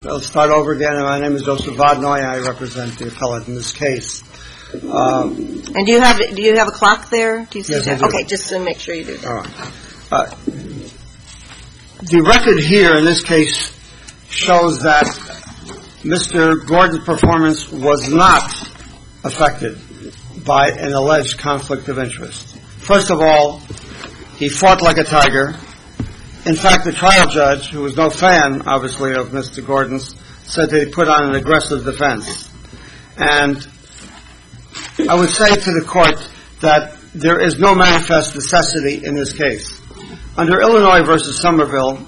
I'll start over again. My name is Joseph Vodnoy. I represent the appellate in this case. And do you have a clock there? Do you see yes, that? I do. Okay, just to make sure you do that. All right. The record here in this case shows that Mr. Gordon's performance was not affected by an alleged conflict of interest. First of all, he fought like a tiger. In fact, the trial judge, who was no fan, obviously, of Mr. Gordon's, said that he put on an aggressive defense. And I would say to the court that there is no manifest necessity in this case. Under Illinois versus Somerville,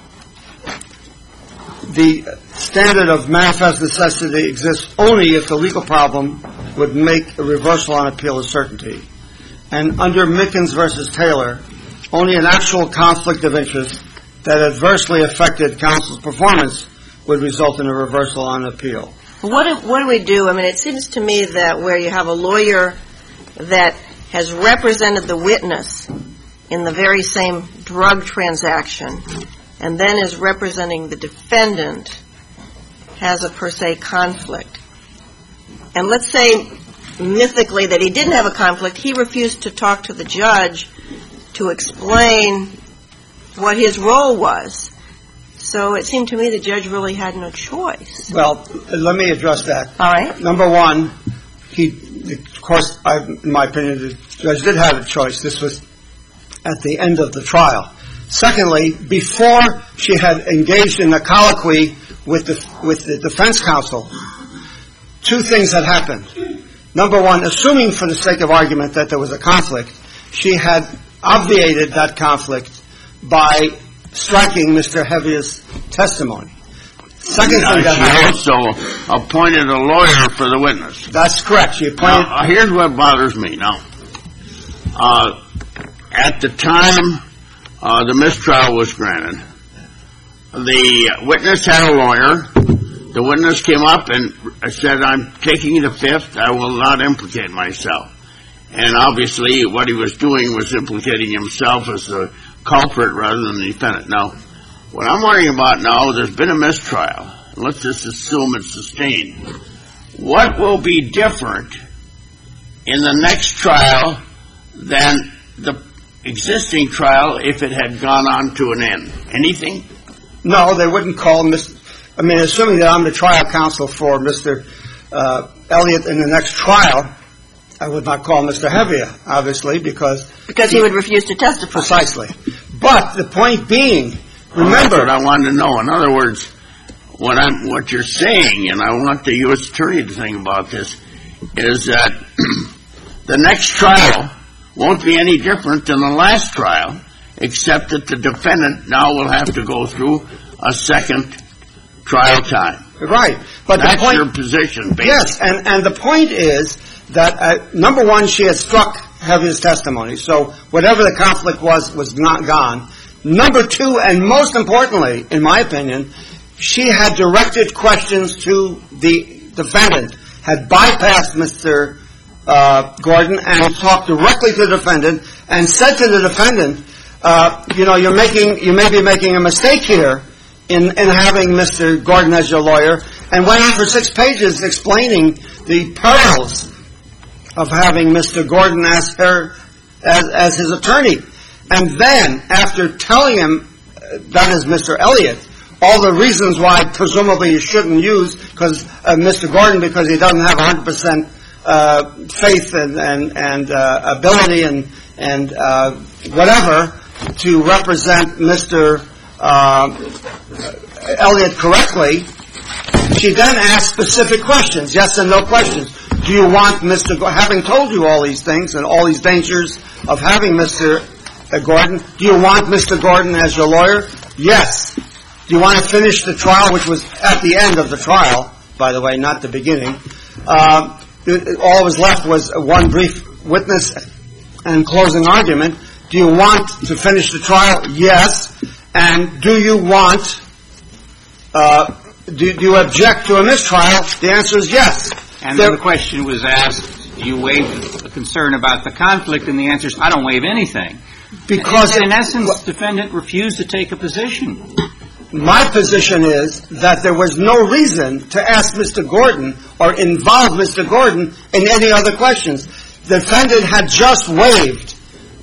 the standard of manifest necessity exists only if the legal problem would make a reversal on appeal a certainty. And under Mickens versus Taylor, only an actual conflict of interest that adversely affected counsel's performance would result in a reversal on appeal. What do we do? I mean, it seems to me that where you have a lawyer that has represented the witness in the very same drug transaction and then is representing the defendant has a per se conflict. And let's say mythically that he didn't have a conflict. He refused to talk to the judge to explain what his role was. So it seemed to me the judge really had no choice. Well, let me address that. All right. Number one, of course, in my opinion, the judge did have a choice. This was at the end of the trial. Secondly, before she had engaged in a colloquy with the defense counsel, two things had happened. Number one, assuming for the sake of argument that there was a conflict, she had obviated that conflict by striking Mr. Heavia's testimony. Second thing that happened. She also appointed a lawyer for the witness. That's correct. She appointed. Now, here's what bothers me now. At the time the mistrial was granted, the witness had a lawyer. The witness came up and said, "I'm taking the fifth. I will not implicate myself." And obviously what he was doing was implicating himself as the culprit rather than the defendant. Now, what I'm worrying about now, there's been a mistrial. Let's just assume it's sustained. What will be different in the next trial than the existing trial if it had gone on to an end? Anything? No, they wouldn't call assuming that I'm the trial counsel for Mr. Elliott in the next trial, I would not call Mr. Hevia, obviously, because he would refuse to testify. Precisely. But the point being, remember, what I wanted to know. In other words, what you're saying, and I want the U.S. Attorney to think about this, is that the next trial won't be any different than the last trial, except that the defendant now will have to go through a second trial time. Right. But that's the point, your position, basically. Yes, and the point is that, number one, she had struck Hevia's testimony, so whatever the conflict was not gone. Number two, and most importantly, in my opinion, she had directed questions to the defendant, had bypassed Mr. Gordon and talked directly to the defendant and said to the defendant, you may be making a mistake here in having Mr. Gordon as your lawyer, and went on for 6 pages explaining the perils of having Mr. Gordon as his attorney. And then, after telling him, that is Mr. Elliott, all the reasons why presumably you shouldn't use Mr. Gordon because he doesn't have 100% faith and ability and whatever to represent Mr. Elliott correctly, she then asked specific questions, yes and no questions. Do you want having told you all these things and all these dangers of having Mr. Gordon, do you want Mr. Gordon as your lawyer? Yes. Do you want to finish the trial, which was at the end of the trial, by the way, not the beginning? All that was left was one brief witness and closing argument. Do you want to finish the trial? Yes. And do you want, do you object to a mistrial? The answer is yes. And then the question was asked, you waive a concern about the conflict, and the answer is, I don't waive anything. Because in essence, the defendant refused to take a position. My position is that there was no reason to ask Mr. Gordon or involve Mr. Gordon in any other questions. The defendant had just waived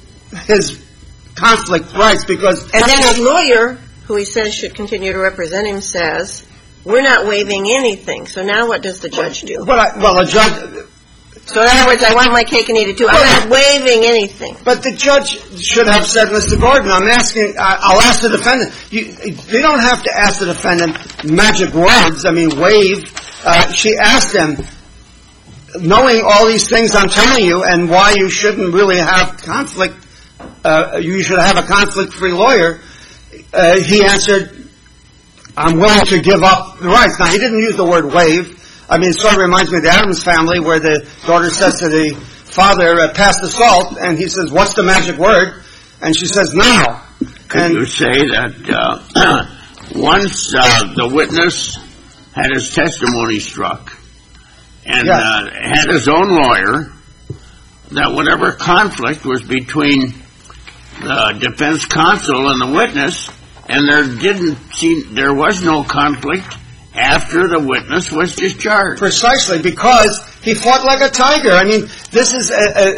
his conflict rights because... And then his lawyer, who he says should continue to represent him, says, we're not waiving anything. So now what does the judge do? Well, a judge... So in other words, I want my cake and eat it too. I'm not waiving anything. But the judge should have said, Mr. Gordon, I'll ask the defendant. You don't have to ask the defendant magic words. I mean, waive. She asked him, knowing all these things I'm telling you and why you shouldn't really have conflict, you should have a conflict-free lawyer, he answered, I'm willing to give up the rights. Now, he didn't use the word waive. I mean, it sort of reminds me of the Adams family where the daughter says to the father, pass the salt, and he says, what's the magic word? And she says, now. Could you say that once the witness had his testimony struck and had his own lawyer, that whatever conflict was between the defense counsel and the witness, and there was no conflict after the witness was discharged. Precisely, because he fought like a tiger. I mean, this is,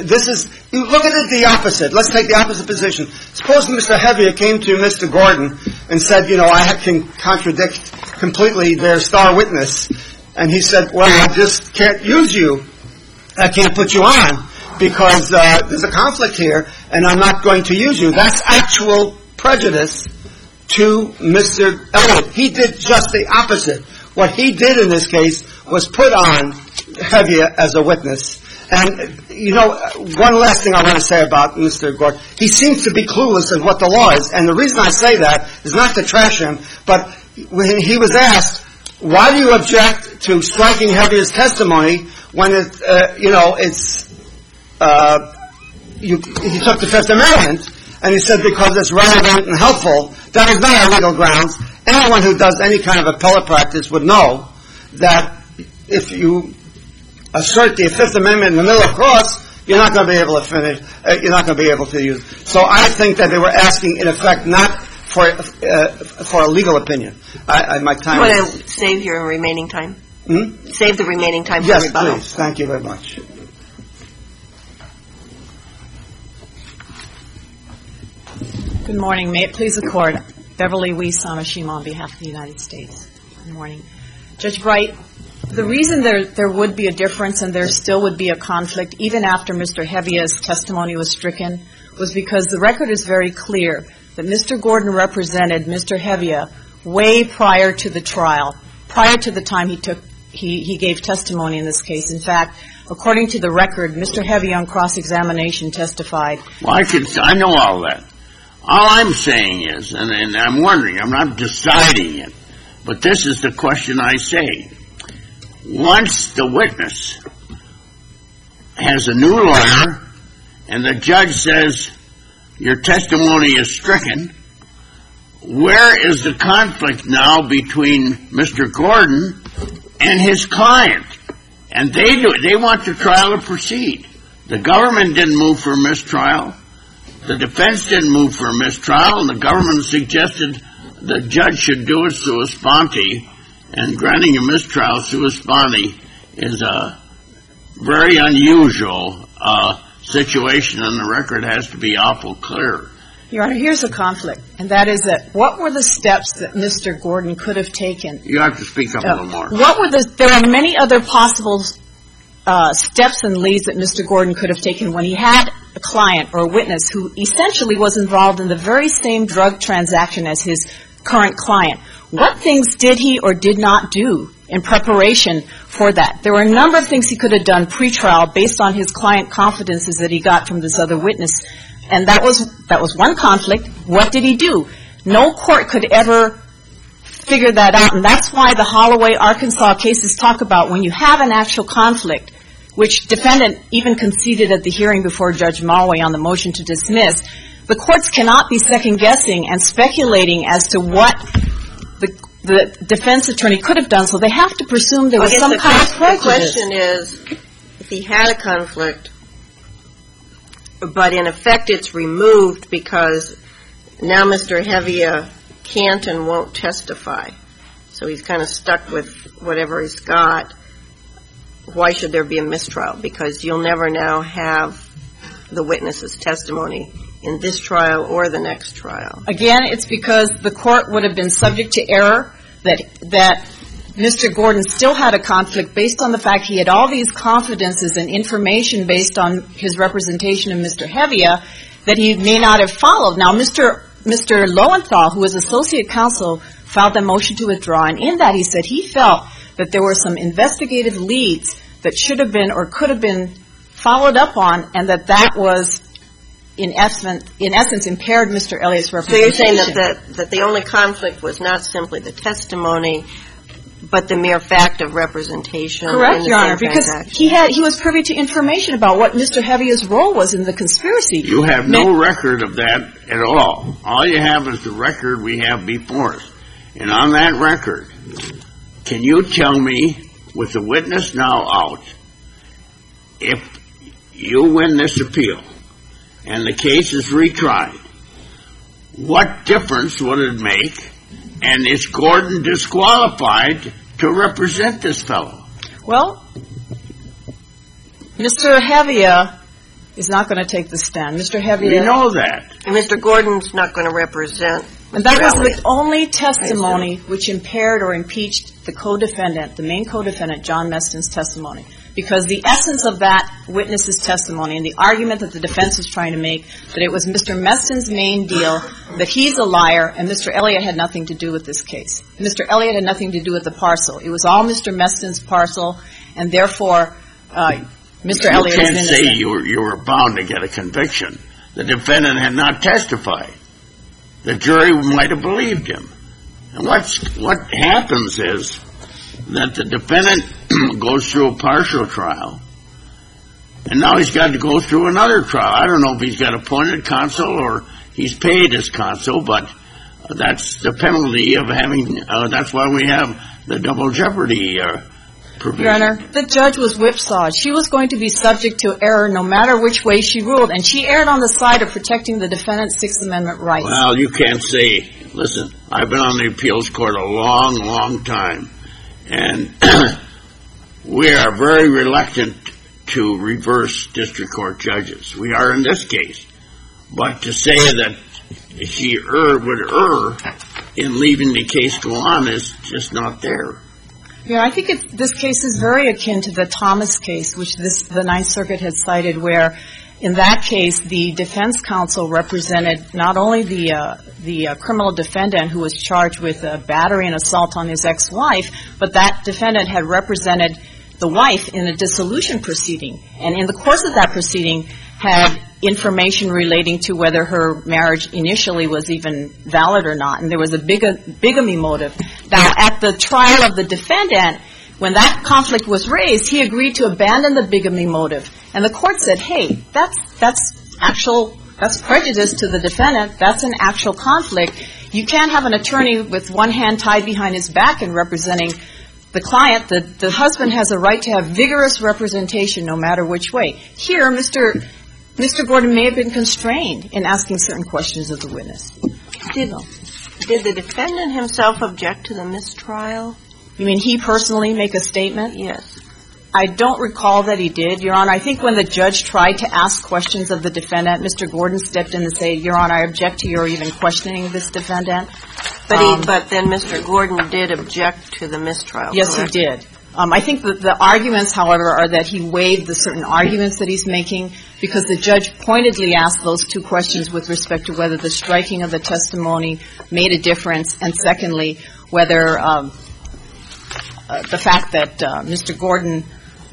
you look at it the opposite. Let's take the opposite position. Suppose Mr. Heavier came to Mr. Gordon and said, I can contradict completely their star witness. And he said, well, I just can't use you. I can't put you on because there's a conflict here and I'm not going to use you. That's actual prejudice to Mr. Elliott. He did just the opposite. What he did in this case was put on Heavier as a witness. And, one last thing I want to say about Mr. Gordon. He seems to be clueless in what the law is. And the reason I say that is not to trash him, but when he was asked, why do you object to striking Heavier's testimony when he took the Fifth Amendment, and he said because it's relevant and helpful. That is not our legal grounds. Anyone who does any kind of appellate practice would know that if you assert the Fifth Amendment in the middle of cross, you're not going to be able to finish. You're not going to be able to use. So I think that they were asking, in effect, not for a legal opinion. My time. You want to save your remaining time? Save the remaining time for rebuttal. Yes, please. Thank you very much. Good morning. May it please the Court. Beverly Weiss Samashima on behalf of the United States. Good morning. Judge Bright, the reason there would be a difference and there still would be a conflict even after Mr. Hevier's testimony was stricken was because the record is very clear that Mr. Gordon represented Mr. Hevier way prior to the trial, prior to the time he gave testimony in this case. In fact, according to the record, Mr. Hevier on cross-examination testified. Well, I know all that. All I'm saying is, and I'm wondering, I'm not deciding it, but this is the question I say. Once the witness has a new lawyer and the judge says your testimony is stricken, where is the conflict now between Mr. Gordon and his client? And they want the trial to proceed. The government didn't move for mistrial. The defense didn't move for a mistrial, and the government suggested the judge should do it sua sponte, and granting a mistrial sua sponte is a very unusual situation, and the record has to be awful clear. Your Honor, here's a conflict, and that is that what were the steps that Mr. Gordon could have taken? You have to speak up a little more. There are many other possible steps and leads that Mr. Gordon could have taken when he had a client or a witness who essentially was involved in the very same drug transaction as his current client. What things did he or did not do in preparation for that? There were a number of things he could have done pre-trial based on his client confidences that he got from this other witness. And that was one conflict. What did he do? No court could ever figure that out, and that's why the Holloway, Arkansas cases talk about when you have an actual conflict, which defendant even conceded at the hearing before Judge Mulway on the motion to dismiss, the courts cannot be second-guessing and speculating as to what the defense attorney could have done, so they have to presume there was some kind of prejudice. The question is, if he had a conflict, but in effect it's removed because now Mr. Hevier can't and won't testify. So he's kind of stuck with whatever he's got. Why should there be a mistrial? Because you'll never now have the witness's testimony in this trial or the next trial. Again, it's because the court would have been subject to error, that Mr. Gordon still had a conflict based on the fact he had all these confidences and information based on his representation of Mr. Hevia that he may not have followed. Now, Mr. Lowenthal, who was associate counsel, filed a motion to withdraw, and in that he said he felt that there were some investigative leads that should have been or could have been followed up on, and that was, in essence, impaired Mr. Elliott's representation. So you're saying that the only conflict was not simply the testimony, but the mere fact of representation. Correct, Your Honor, because he was privy to information about what Mr. Hevia's role was in the conspiracy. You have no record of that at all. All you have is the record we have before us. And on that record, can you tell me, with the witness now out, if you win this appeal and the case is retried, what difference would it make? And is Gordon disqualified to represent this fellow? Well, Mr. Hevia is not going to take the stand. Mr. Hevia... We know that. And Mr. Gordon's not going to represent... And that was the only testimony which impaired or impeached the co-defendant, the main co-defendant, John Meston's testimony. Because the essence of that witness's testimony and the argument that the defense was trying to make, that it was Mr. Meston's main deal, that he's a liar, and Mr. Elliott had nothing to do with this case. Mr. Elliott had nothing to do with the parcel. It was all Mr. Meston's parcel, and therefore, Mr. Elliott is innocent. You can't say you were bound to get a conviction. The defendant had not testified. The jury might have believed him. And what happens is that the defendant goes through a partial trial, and now he's got to go through another trial. I don't know if he's got appointed counsel or he's paid as counsel, but that's the penalty of having, that's why we have the double jeopardy provision. Your Honor, the judge was whipsawed. She was going to be subject to error no matter which way she ruled, and she erred on the side of protecting the defendant's Sixth Amendment rights. Well, you can't say, listen, I've been on the appeals court a long, long time, and we are very reluctant to reverse district court judges. We are in this case. But to say that she would err in leaving the case go on is just not there. Yeah, I think this case is very akin to the Thomas case, which the Ninth Circuit had cited, where in that case the defense counsel represented not only the criminal defendant who was charged with battery and assault on his ex-wife, but that defendant had represented the wife in a dissolution proceeding, and in the course of that proceeding had information relating to whether her marriage initially was even valid or not, and there was a bigamy motive. Now, at the trial of the defendant, when that conflict was raised, he agreed to abandon the bigamy motive, and the court said, hey, that's prejudice to the defendant, that's an actual conflict. You can't have an attorney with one hand tied behind his back and representing the client. The husband has a right to have vigorous representation no matter which way. Here, Mr. Gordon may have been constrained in asking certain questions of the witness. Did the defendant himself object to the mistrial? You mean he personally make a statement? Yes. I don't recall that he did, Your Honor. I think when the judge tried to ask questions of the defendant, Mr. Gordon stepped in and said, Your Honor, I object to your even questioning this defendant. But then Mr. Gordon did object to the mistrial. Yes, correct? He did. I think that the arguments, however, are that he waived the certain arguments that he's making because the judge pointedly asked those two questions with respect to whether the striking of the testimony made a difference, and secondly, whether the fact that Mr. Gordon,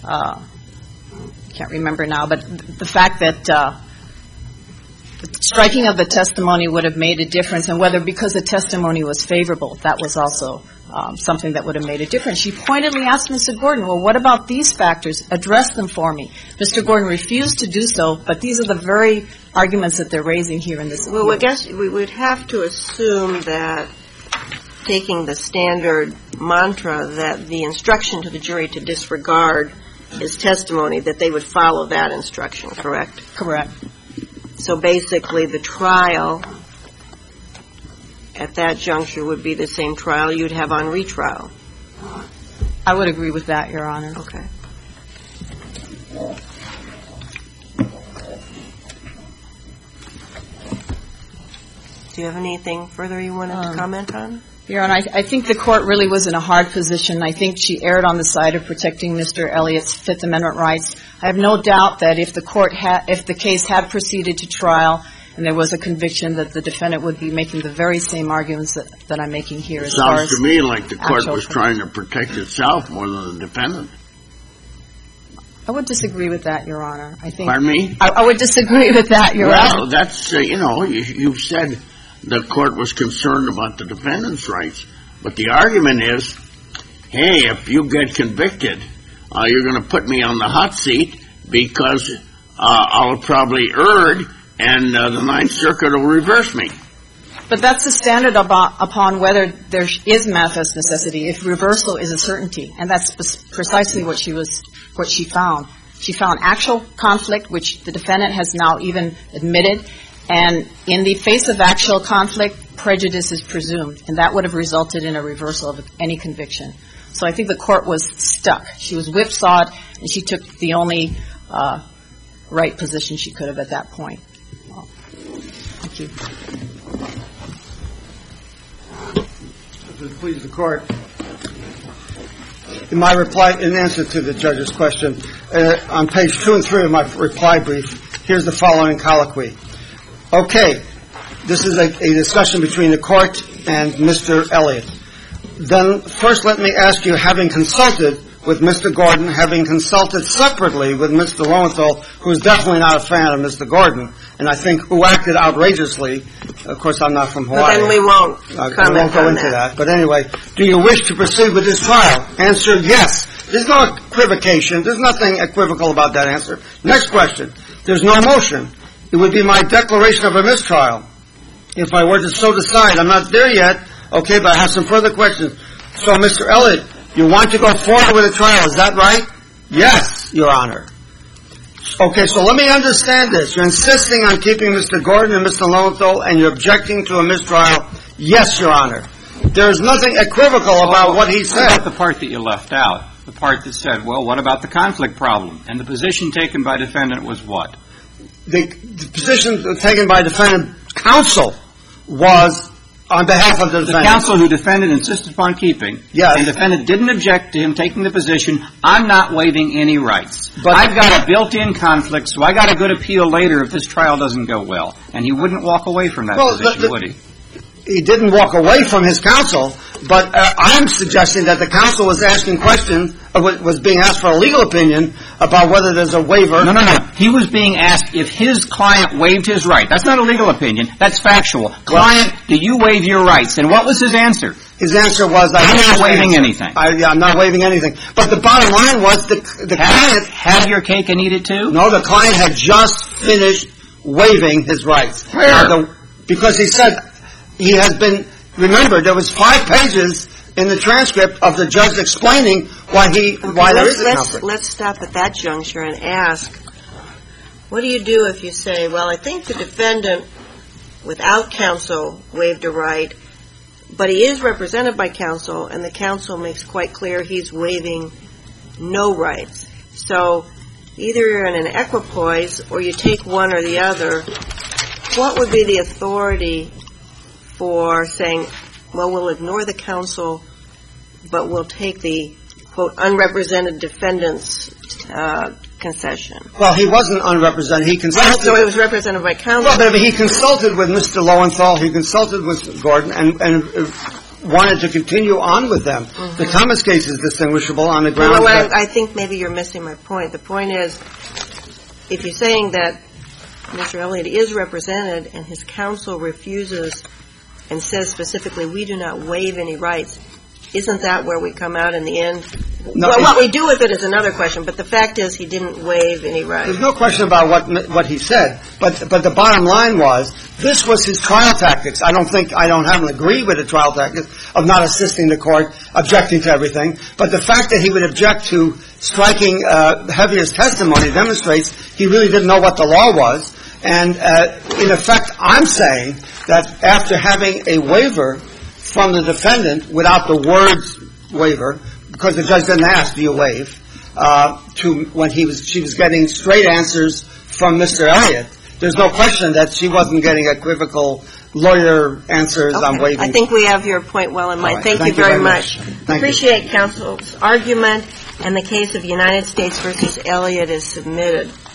can't remember now, but the fact that the striking of the testimony would have made a difference, and whether because the testimony was favorable, that was also something that would have made a difference. She pointedly asked Mr. Gordon, well, what about these factors? Address them for me. Mr. Gordon refused to do so, but these are the very arguments that they're raising here in this case. Well, I guess we would have to assume that, taking the standard mantra, that the instruction to the jury to disregard his testimony, that they would follow that instruction, correct? Correct. So basically the trial at that juncture would be the same trial you'd have on retrial. I would agree with that, Your Honor. Okay. Do you have anything further you wanted to comment on? Your Honor, I think the court really was in a hard position. I think she erred on the side of protecting Mr. Elliott's Fifth Amendment rights. I have no doubt that if the case had proceeded to trial and there was a conviction, that the defendant would be making the very same arguments that I'm making here. As far as sounds to me like the court was actual trying to protect itself more than the defendant. I would disagree with that, Your Honor. I think. Pardon me? I would disagree with that, Your Honor. Well, that's, you've said the court was concerned about the defendant's rights. But the argument is, hey, if you get convicted, you're going to put me on the hot seat because I'll have probably erred and the Ninth Circuit will reverse me. But that's the standard upon whether there is manifest necessity, if reversal is a certainty. And that's precisely what she found. She found actual conflict, which the defendant has now even admitted. And in the face of actual conflict, prejudice is presumed. And that would have resulted in a reversal of any conviction. So I think the court was stuck. She was whipsawed, and she took the only right position she could have at that point. Well, thank you. Please, the court. In my reply, in answer to the judge's question, on page 2 and 3 of my reply brief, here's the following colloquy. Okay, this is a discussion between the court and Mr. Elliott. Then first let me ask you, having consulted with Mr. Gordon, having consulted separately with Mr. Lowenthal, who is definitely not a fan of Mr. Gordon, and I think who acted outrageously. Of course, I'm not from Hawaii. But then we won't comment I won't go on into that. But anyway, do you wish to proceed with this trial? Answer, yes. There's no equivocation. There's nothing equivocal about that answer. Next question. There's no motion. It would be my declaration of a mistrial if I were to so decide. I'm not there yet, okay, but I have some further questions. So, Mr. Elliott, you want to go forward with a trial, is that right? Yes, Your Honor. Okay, so let me understand this. You're insisting on keeping Mr. Gordon and Mr. Lowenthal, and you're objecting to a mistrial? Yes, Your Honor. There is nothing equivocal about what he said. What about the part that you left out? The part that said, well, what about the conflict problem? And the position taken by defendant was what? The position taken by defendant counsel was on behalf of the defendant. The counsel who defendant insisted upon keeping. Yes. And defendant didn't object to him taking the position, I'm not waiving any rights. But I've got a built-in conflict, so I got a good appeal later if this trial doesn't go well. And he wouldn't walk away from that position, would he? He didn't walk away from his counsel, but I'm suggesting that the counsel was asking questions, was being asked for a legal opinion about whether there's a waiver. No. He was being asked if his client waived his right. That's not a legal opinion. That's factual. Client, do you waive your rights? And what was his answer? His answer was, I'm not waiving anything. I'm not waiving anything. But the bottom line was the client had your cake and eat it too? No, the client had just finished waiving his rights. Where? Because he said he has been, remember, there was 5 pages in the transcript of the judge explaining why there is a conflict. Let's stop at that juncture and ask, what do you do if you say, well, I think the defendant without counsel waived a right, but he is represented by counsel, and the counsel makes quite clear he's waiving no rights. So either you're in an equipoise or you take one or the other. What would be the authority for saying, well, we'll ignore the counsel, but we'll take the, quote, unrepresented defendant's concession? Well, he wasn't unrepresented. He consulted. So he was represented by counsel. Well, but he consulted with Mr. Lowenthal. He consulted with Gordon and wanted to continue on with them. Mm-hmm. The Thomas case is distinguishable on the grounds that... I think maybe you're missing my point. The point is, if you're saying that Mr. Elliott is represented and his counsel refuses and says specifically, we do not waive any rights, isn't that where we come out in the end? No, well, what we do with it is another question, but the fact is he didn't waive any rights. There's no question about what he said, but the bottom line was, this was his trial tactics. I don't have to agree with the trial tactics of not assisting the court, objecting to everything, but the fact that he would object to striking heaviest testimony demonstrates he really didn't know what the law was. And in effect, I'm saying that after having a waiver from the defendant without the words waiver, because the judge didn't ask, do you waive, to when she was getting straight answers from Mr. Elliott, there's no question that she wasn't getting equivocal lawyer answers on waiving. I think we have your point well in mind. Right. Thank you very much. Thank Appreciate counsel's argument, and the case of United States versus Elliott is submitted.